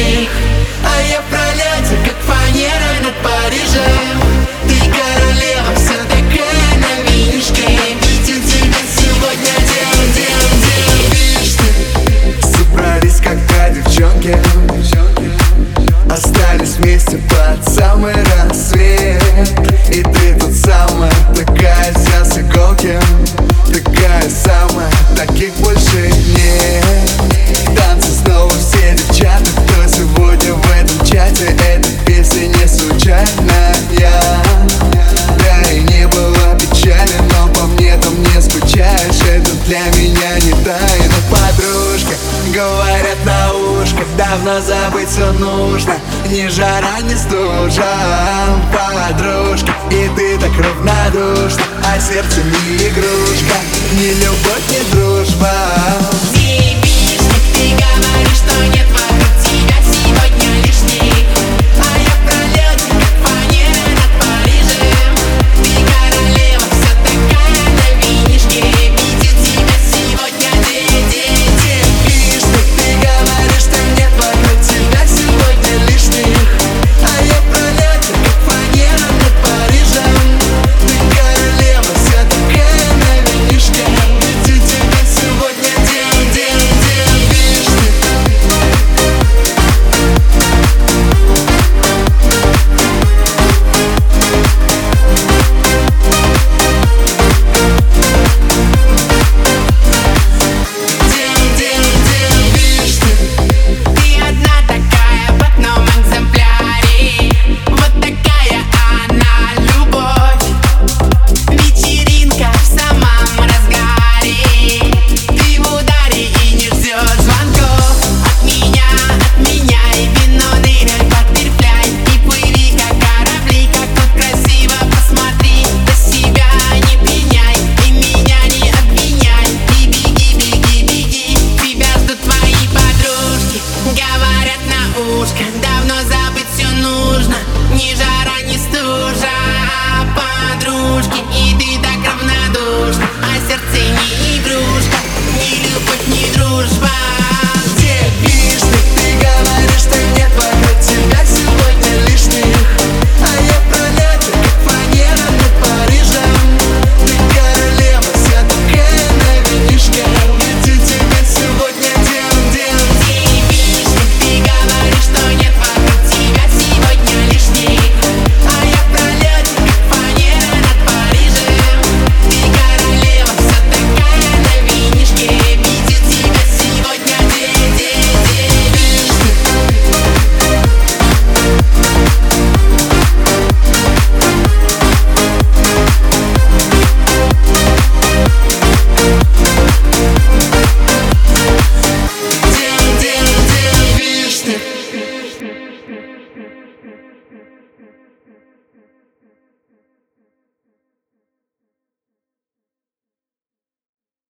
них. А я в пролете, как фанера над Парижем. Ты королева, вся такая на винишке. Видел тебя сегодня, делаем. Видишь ты, собрались когда девчонки, остались вместе под самый рассвет. И ты тут самая, такая вся с иголки, такая самая, таких больше нет. Танцы снова все девчата, кто сегодня в этом чате. Эта песня не случайная. Да и не было печали, но по мне там не скучаешь. Это для меня не тайна, подружка. Говорят на ушко, давно забыть все нужно. Ни жара, ни стужа, подружка. И ты так равнодушна, а сердце не игрушка. Ни любовь, ни дружба.